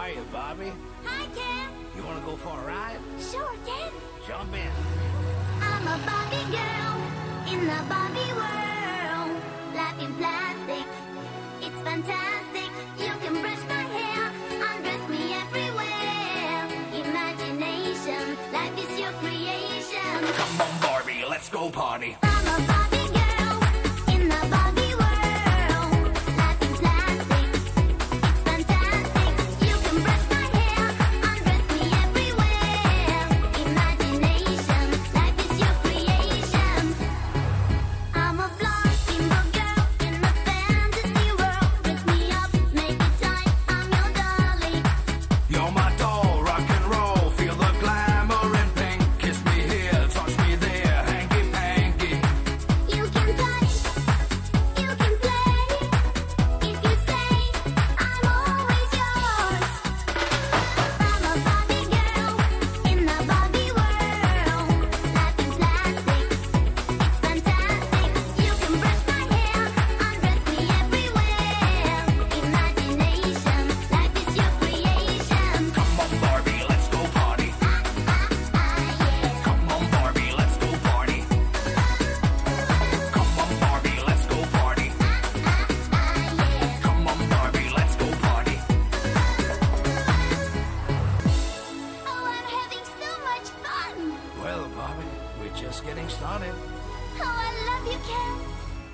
are you, Barbie? Hi, Ken. You want to go for a ride? Sure, Ken. Jump in. I'm a Barbie girl in the Barbie world. Life in plastic, it's fantastic. You can brush my hair, undress me everywhere. Imagination, life is your creation. Come on, Barbie, let's go party.